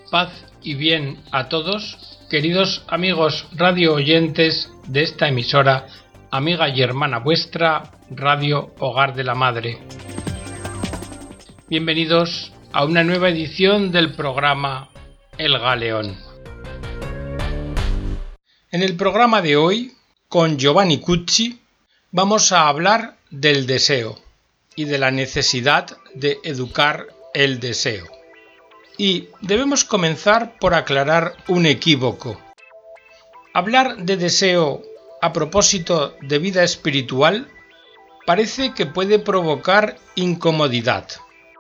Paz y bien a todos, queridos amigos radio oyentes de esta emisora, amiga y hermana vuestra, Radio Hogar de la Madre. Bienvenidos a una nueva edición del programa El Galeón. En el programa de hoy, con Giovanni Cucci, vamos a hablar del deseo y de la necesidad de educar el deseo. Y debemos comenzar por aclarar un equívoco. Hablar de deseo a propósito de vida espiritual parece que puede provocar incomodidad,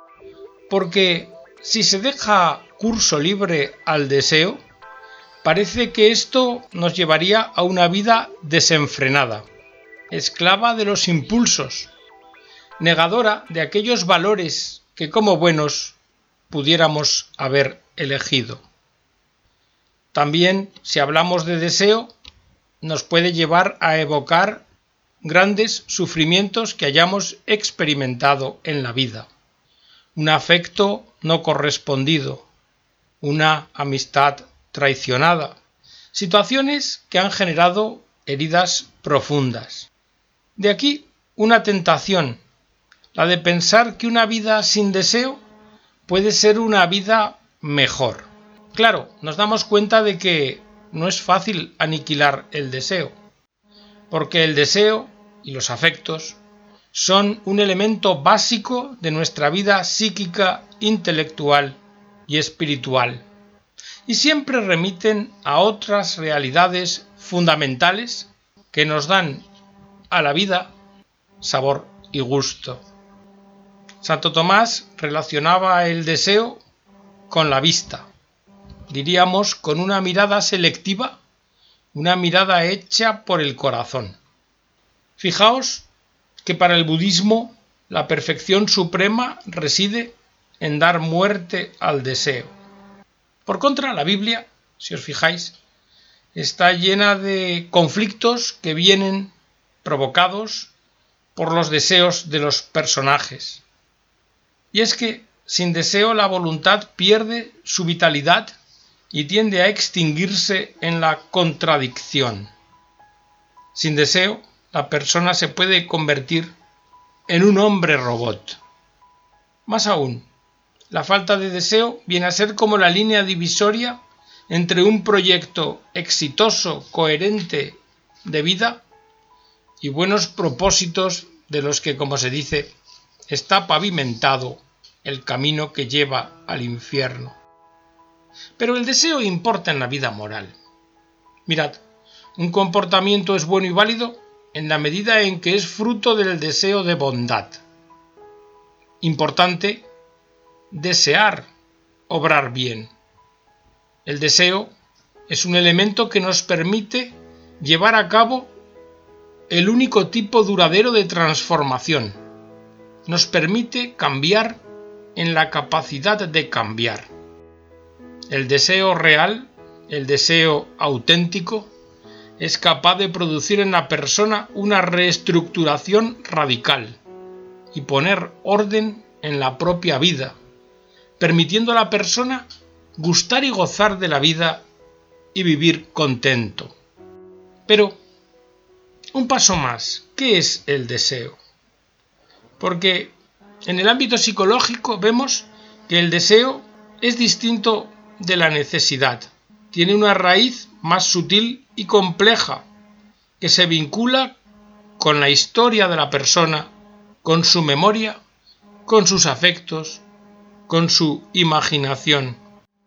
porque si se deja curso libre al deseo, parece que esto nos llevaría a una vida desenfrenada, esclava de los impulsos, negadora de aquellos valores que como buenos pudiéramos haber elegido. También, si hablamos de deseo, nos puede llevar a evocar grandes sufrimientos que hayamos experimentado en la vida. Un afecto no correspondido, una amistad traicionada, situaciones que han generado heridas profundas. De aquí una tentación, la de pensar que una vida sin deseo puede ser una vida mejor. Claro, nos damos cuenta de que no es fácil aniquilar el deseo, porque el deseo y los afectos son un elemento básico de nuestra vida psíquica, intelectual y espiritual, y siempre remiten a otras realidades fundamentales que nos dan a la vida sabor y gusto. Santo Tomás relacionaba el deseo con la vista, diríamos con una mirada selectiva, una mirada hecha por el corazón. Fijaos que para el budismo la perfección suprema reside en dar muerte al deseo. Por contra, la Biblia, si os fijáis, está llena de conflictos que vienen provocados por los deseos de los personajes. Y es que sin deseo la voluntad pierde su vitalidad y tiende a extinguirse en la contradicción. Sin deseo, la persona se puede convertir en un hombre robot. Más aún, la falta de deseo viene a ser como la línea divisoria entre un proyecto exitoso, coherente de vida y buenos propósitos de los que, como se dice, está pavimentado el camino que lleva al infierno. Pero el deseo importa en la vida moral. Mirad, un comportamiento es bueno y válido en la medida en que es fruto del deseo de bondad. Importante desear obrar bien. El deseo es un elemento que nos permite llevar a cabo el único tipo duradero de transformación. Nos permite cambiar en la capacidad de cambiar. El deseo real, el deseo auténtico, es capaz de producir en la persona una reestructuración radical y poner orden en la propia vida, permitiendo a la persona gustar y gozar de la vida y vivir contento. Pero, un paso más, ¿qué es el deseo? Porque en el ámbito psicológico vemos que el deseo es distinto de la necesidad. Tiene una raíz más sutil y compleja que se vincula con la historia de la persona, con su memoria, con sus afectos, con su imaginación.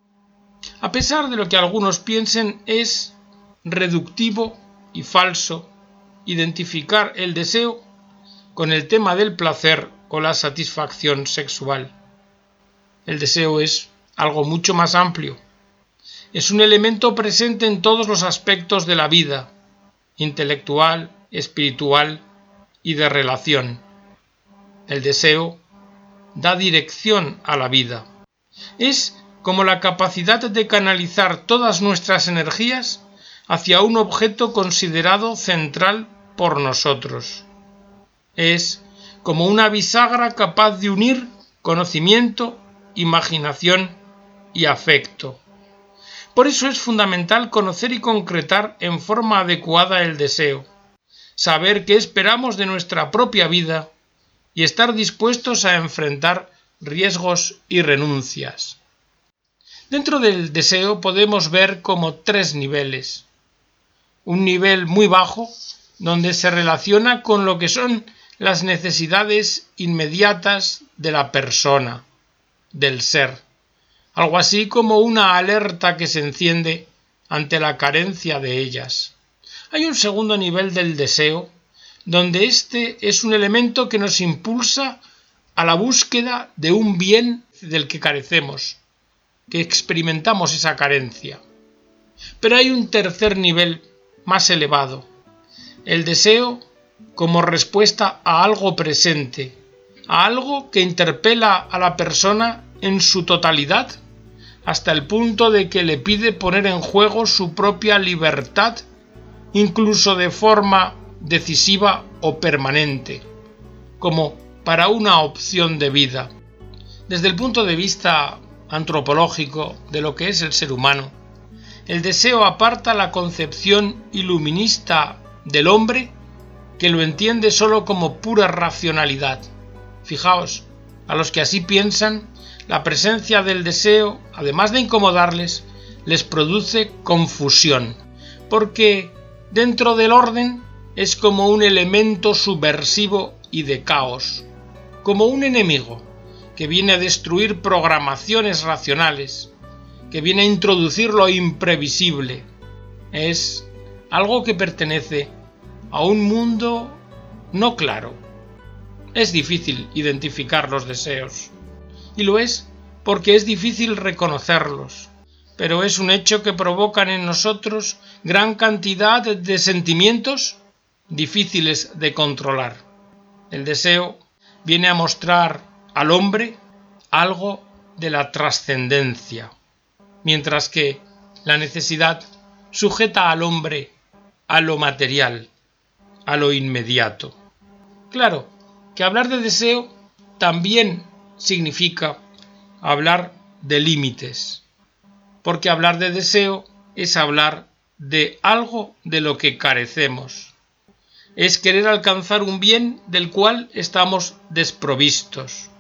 A pesar de lo que algunos piensen, es reductivo y falso identificar el deseo con el tema del placer o la satisfacción sexual. El deseo es algo mucho más amplio. Es un elemento presente en todos los aspectos de la vida, intelectual, espiritual y de relación. El deseo da dirección a la vida. Es como la capacidad de canalizar todas nuestras energías hacia un objeto considerado central por nosotros. Es como una bisagra capaz de unir conocimiento, imaginación y afecto. Por eso es fundamental conocer y concretar en forma adecuada el deseo, saber qué esperamos de nuestra propia vida y estar dispuestos a enfrentar riesgos y renuncias. Dentro del deseo podemos ver como 3 niveles. Un nivel muy bajo, donde se relaciona con lo que son las necesidades inmediatas de la persona, del ser. Algo así como una alerta que se enciende ante la carencia de ellas. Hay un segundo nivel del deseo, donde este es un elemento que nos impulsa a la búsqueda de un bien del que carecemos, que experimentamos esa carencia. Pero hay un tercer nivel más elevado, el deseo como respuesta a algo presente, a algo que interpela a la persona en su totalidad, hasta el punto de que le pide poner en juego su propia libertad, incluso de forma decisiva o permanente, como para una opción de vida. Desde el punto de vista antropológico de lo que es el ser humano, el deseo aparta la concepción iluminista del hombre, que lo entiende solo como pura racionalidad. Fijaos, a los que así piensan, la presencia del deseo, además de incomodarles, les produce confusión, porque dentro del orden es como un elemento subversivo y de caos, como un enemigo que viene a destruir programaciones racionales, que viene a introducir lo imprevisible. Es algo que pertenece a un mundo no claro. Es difícil identificar los deseos, y lo es porque es difícil reconocerlos, pero es un hecho que provocan en nosotros gran cantidad de sentimientos difíciles de controlar. El deseo viene a mostrar al hombre algo de la trascendencia, mientras que la necesidad sujeta al hombre a lo material, a lo inmediato. Claro que hablar de deseo también significa hablar de límites, porque hablar de deseo es hablar de algo de lo que carecemos. Es querer alcanzar un bien del cual estamos desprovistos.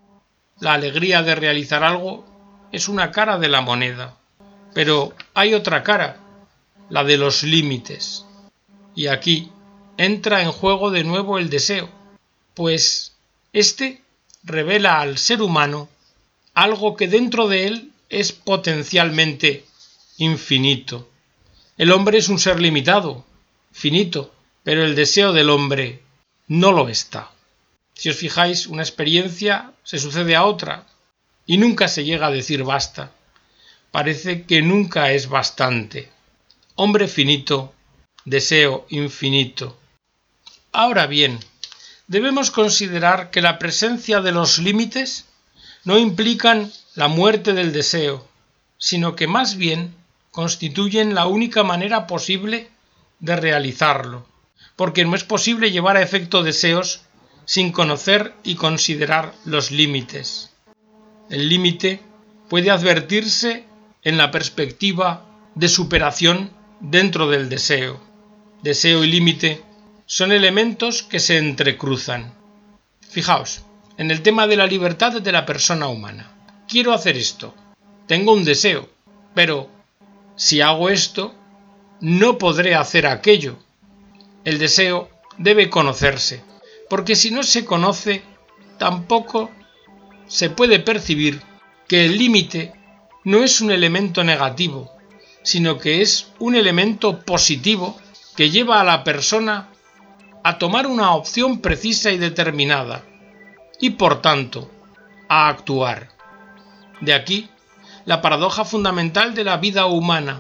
La alegría de realizar algo es una cara de la moneda, pero hay otra cara, la de los límites. Y aquí entra en juego de nuevo el deseo, pues este revela al ser humano algo que dentro de él es potencialmente infinito. El hombre es un ser limitado, finito, pero el deseo del hombre no lo está. Si os fijáis, una experiencia se sucede a otra y nunca se llega a decir basta. Parece que nunca es bastante. Hombre finito, deseo infinito. Ahora bien, debemos considerar que la presencia de los límites no implican la muerte del deseo, sino que más bien constituyen la única manera posible de realizarlo, porque no es posible llevar a efecto deseos sin conocer y considerar los límites. El límite puede advertirse en la perspectiva de superación dentro del deseo. Deseo y límite son elementos que se entrecruzan. Fijaos, en el tema de la libertad de la persona humana. Quiero hacer esto, tengo un deseo, pero si hago esto, no podré hacer aquello. El deseo debe conocerse, porque si no se conoce, tampoco se puede percibir que el límite no es un elemento negativo, sino que es un elemento positivo que lleva a la persona a tomar una opción precisa y determinada, y por tanto, a actuar. De aquí la paradoja fundamental de la vida humana,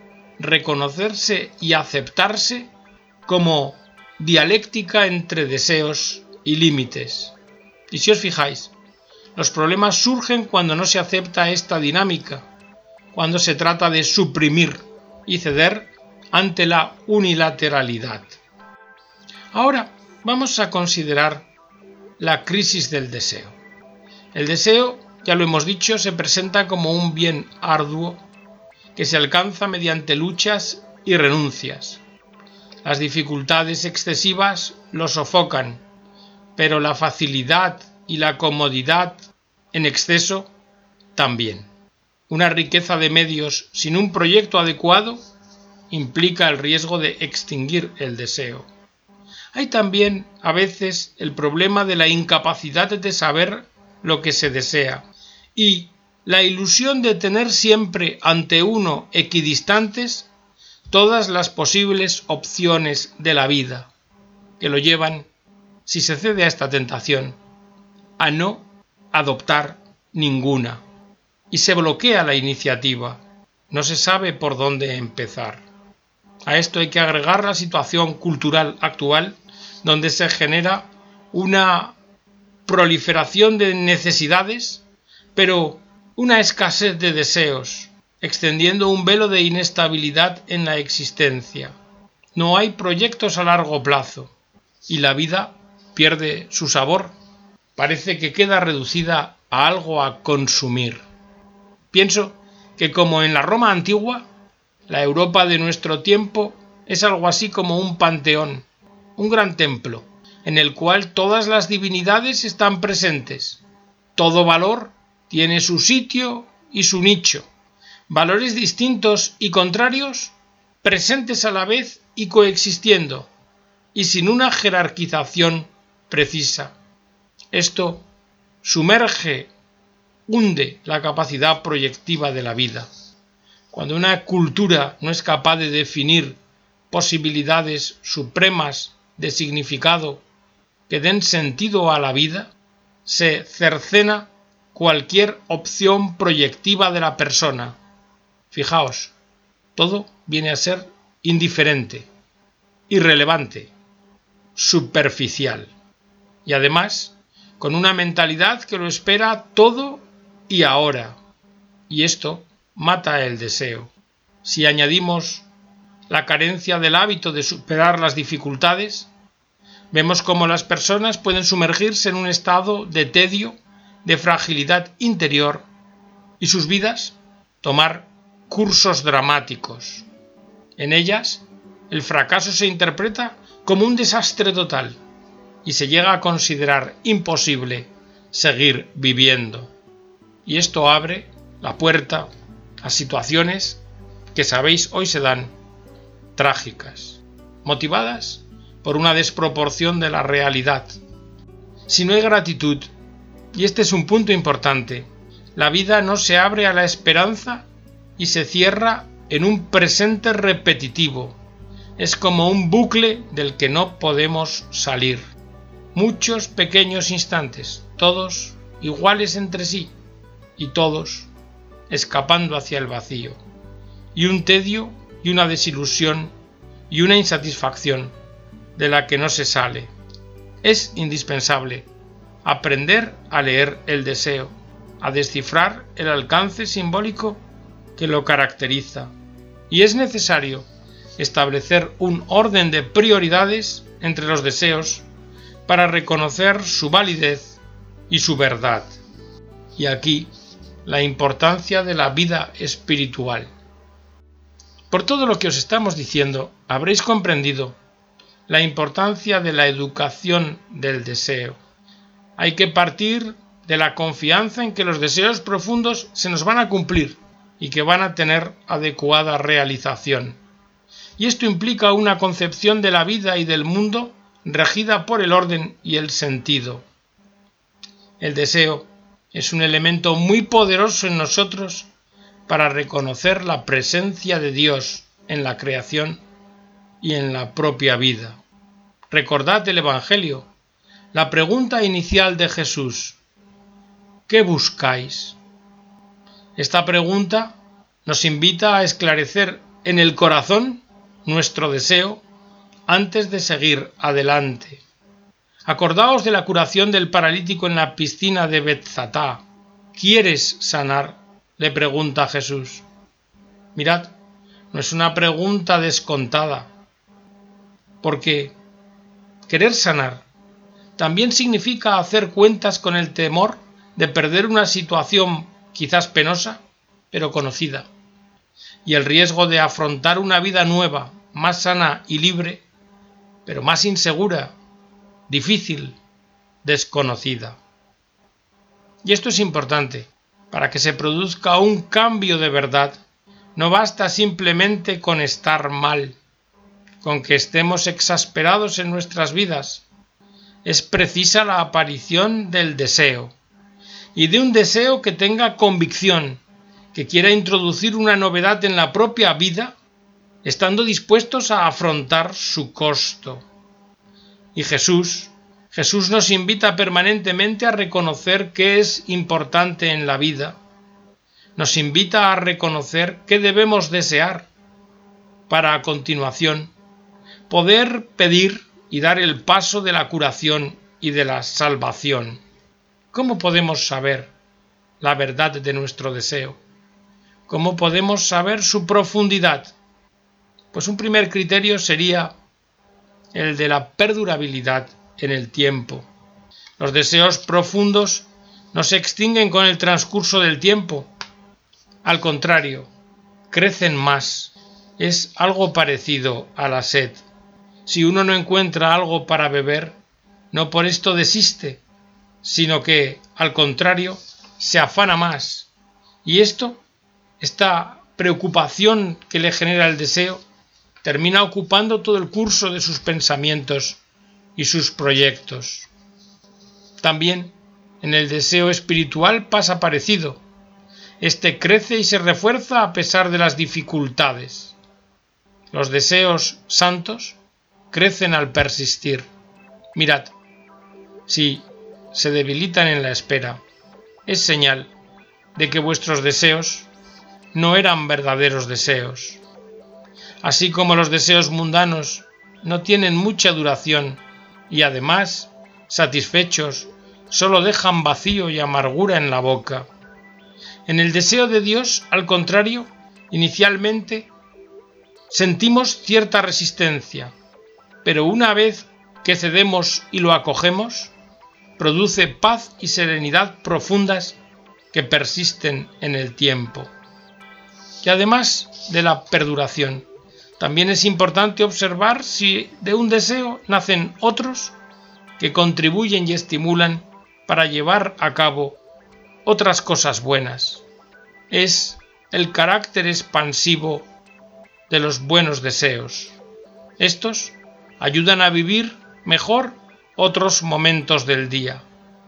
reconocerse y aceptarse como dialéctica entre deseos y límites. Y si os fijáis, los problemas surgen cuando no se acepta esta dinámica, cuando se trata de suprimir y ceder ante la unilateralidad. Ahora vamos a considerar la crisis del deseo. El deseo, ya lo hemos dicho, se presenta como un bien arduo que se alcanza mediante luchas y renuncias. Las dificultades excesivas lo sofocan, pero la facilidad y la comodidad en exceso también. Una riqueza de medios sin un proyecto adecuado implica el riesgo de extinguir el deseo. Hay también a veces el problema de la incapacidad de saber lo que se desea y la ilusión de tener siempre ante uno equidistantes todas las posibles opciones de la vida, que lo llevan, si se cede a esta tentación, a no adoptar ninguna, y se bloquea la iniciativa, no se sabe por dónde empezar. A esto hay que agregar la situación cultural actual, donde se genera una proliferación de necesidades, pero una escasez de deseos, extendiendo un velo de inestabilidad en la existencia. No hay proyectos a largo plazo, y la vida pierde su sabor. Parece que queda reducida a algo a consumir. Pienso que como en la Roma antigua, la Europa de nuestro tiempo es algo así como un panteón, un gran templo, en el cual todas las divinidades están presentes. Todo valor tiene su sitio y su nicho. Valores distintos y contrarios, presentes a la vez y coexistiendo, y sin una jerarquización precisa. Esto sumerge, hunde la capacidad proyectiva de la vida. Cuando una cultura no es capaz de definir posibilidades supremas de significado que den sentido a la vida, se cercena cualquier opción proyectiva de la persona. Fijaos, todo viene a ser indiferente, irrelevante, superficial, y además con una mentalidad que lo espera todo y ahora, y esto mata el deseo. Si añadimos la carencia del hábito de superar las dificultades, vemos cómo las personas pueden sumergirse en un estado de tedio, de fragilidad interior, y sus vidas tomar cursos dramáticos. En ellas, el fracaso se interpreta como un desastre total, y se llega a considerar imposible seguir viviendo. Y esto abre la puerta a situaciones que sabéis hoy se dan trágicas, motivadas por una desproporción de la realidad. Si no hay gratitud, y este es un punto importante, la vida no se abre a la esperanza y se cierra en un presente repetitivo. Es como un bucle del que no podemos salir. Muchos pequeños instantes, todos iguales entre sí, y todos escapando hacia el vacío, y un tedio y una desilusión y una insatisfacción de la que no se sale. Es indispensable aprender a leer el deseo, a descifrar el alcance simbólico que lo caracteriza, y es necesario establecer un orden de prioridades entre los deseos para reconocer su validez y su verdad. Y aquí la importancia de la vida espiritual. Por todo lo que os estamos diciendo, habréis comprendido la importancia de la educación del deseo. Hay que partir de la confianza en que los deseos profundos se nos van a cumplir y que van a tener adecuada realización. Y esto implica una concepción de la vida y del mundo regida por el orden y el sentido. El deseo es un elemento muy poderoso en nosotros para reconocer la presencia de Dios en la creación y en la propia vida. Recordad el Evangelio, la pregunta inicial de Jesús: ¿qué buscáis? Esta pregunta nos invita a esclarecer en el corazón nuestro deseo antes de seguir adelante. Acordaos de la curación del paralítico en la piscina de Betzatá. ¿Quieres sanar?, le pregunta Jesús. Mirad, no es una pregunta descontada, porque querer sanar también significa hacer cuentas con el temor de perder una situación quizás penosa, pero conocida. y el riesgo de afrontar una vida nueva, más sana y libre, pero más insegura, difícil, desconocida. Y esto es importante. Para que se produzca un cambio de verdad, no basta simplemente con estar mal, con que estemos exasperados en nuestras vidas. Es precisa la aparición del deseo, y de un deseo que tenga convicción, que quiera introducir una novedad en la propia vida, estando dispuestos a afrontar su costo. Y Jesús nos invita permanentemente a reconocer qué es importante en la vida. Nos invita a reconocer qué debemos desear para, a continuación, poder pedir y dar el paso de la curación y de la salvación. ¿Cómo podemos saber la verdad de nuestro deseo? ¿Cómo podemos saber su profundidad? Pues un primer criterio sería el de la perdurabilidad en el tiempo. Los deseos profundos no se extinguen con el transcurso del tiempo. Al contrario, crecen más. Es algo parecido a la sed. Si uno no encuentra algo para beber, no por esto desiste, sino que, al contrario, se afana más. Y esta preocupación que le genera el deseo, termina ocupando todo el curso de sus pensamientos y sus proyectos. También en el deseo espiritual pasa parecido. Este crece y se refuerza a pesar de las dificultades. Los deseos santos crecen al persistir. Mirad, si se debilitan en la espera, es señal de que vuestros deseos no eran verdaderos deseos. Así como los deseos mundanos no tienen mucha duración y además, satisfechos, solo dejan vacío y amargura en la boca. En el deseo de Dios, al contrario, inicialmente sentimos cierta resistencia, pero una vez que cedemos y lo acogemos, produce paz y serenidad profundas que persisten en el tiempo. Y además de la perduración, también es importante observar si de un deseo nacen otros que contribuyen y estimulan para llevar a cabo otras cosas buenas. Es el carácter expansivo de los buenos deseos. Estos ayudan a vivir mejor otros momentos del día.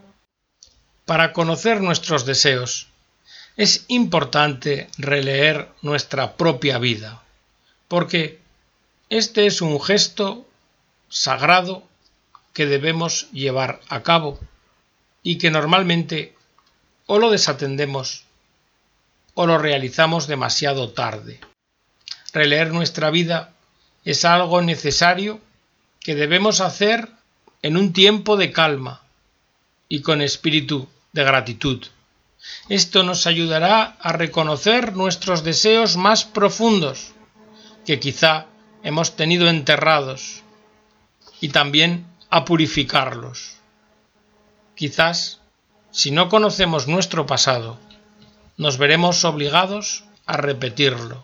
Para conocer nuestros deseos, es importante releer nuestra propia vida, porque este es un gesto sagrado que debemos llevar a cabo y que normalmente o lo desatendemos o lo realizamos demasiado tarde. Releer nuestra vida es algo necesario que debemos hacer en un tiempo de calma y con espíritu de gratitud. Esto nos ayudará a reconocer nuestros deseos más profundos, que quizá hemos tenido enterrados, y también a purificarlos. Quizás, si no conocemos nuestro pasado, nos veremos obligados a repetirlo.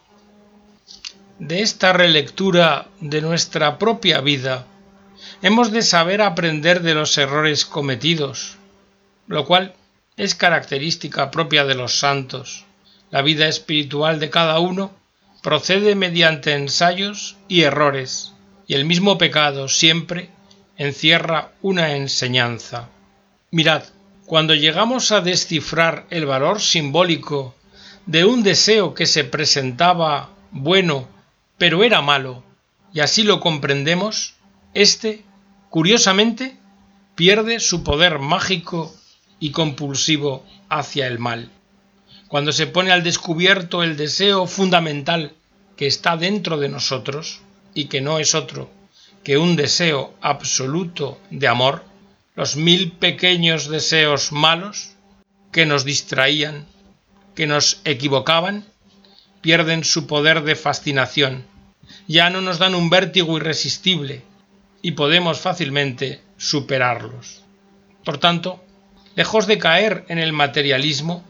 De esta relectura de nuestra propia vida, hemos de saber aprender de los errores cometidos, lo cual es característica propia de los santos. La vida espiritual de cada uno procede mediante ensayos y errores, y el mismo pecado siempre encierra una enseñanza. Mirad, cuando llegamos a descifrar el valor simbólico de un deseo que se presentaba bueno, pero era malo, y así lo comprendemos, curiosamente, pierde su poder mágico y compulsivo hacia el mal. Cuando se pone al descubierto el deseo fundamental que está dentro de nosotros, y que no es otro que un deseo absoluto de amor, los 1000 pequeños deseos malos que nos distraían, que nos equivocaban, pierden su poder de fascinación, ya no nos dan un vértigo irresistible y podemos fácilmente superarlos. Por tanto, lejos de caer en el materialismo,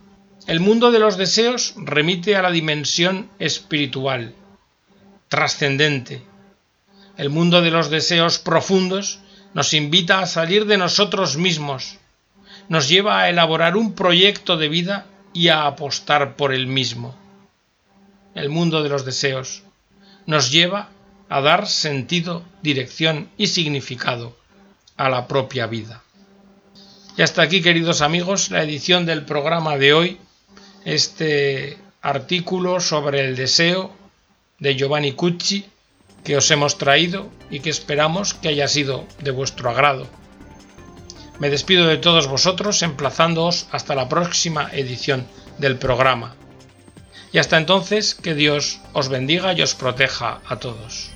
El mundo de los deseos remite a la dimensión espiritual, trascendente. El mundo de los deseos profundos nos invita a salir de nosotros mismos, nos lleva a elaborar un proyecto de vida y a apostar por el mismo. El mundo de los deseos nos lleva a dar sentido, dirección y significado a la propia vida. Y hasta aquí, queridos amigos, la edición del programa de hoy, este artículo sobre el deseo de Giovanni Cucci que os hemos traído y que esperamos que haya sido de vuestro agrado. Me despido de todos vosotros emplazándoos hasta la próxima edición del programa. Y hasta entonces, que Dios os bendiga y os proteja a todos.